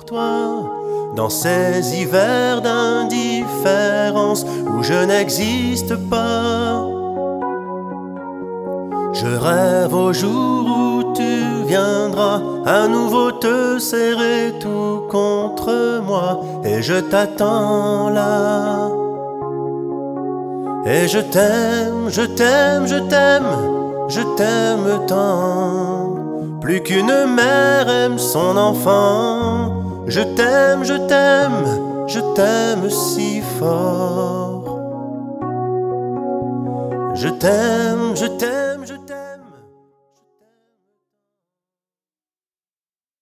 pour toi, dans ces hivers d'indifférence où je n'existe pas. Je rêve au jour où tu viendras à nouveau te serrer tout contre moi, et je t'attends là. Et je t'aime, je t'aime, je t'aime, je t'aime tant, plus qu'une mère aime son enfant. Je t'aime, je t'aime, je t'aime si fort. Je t'aime, je t'aime.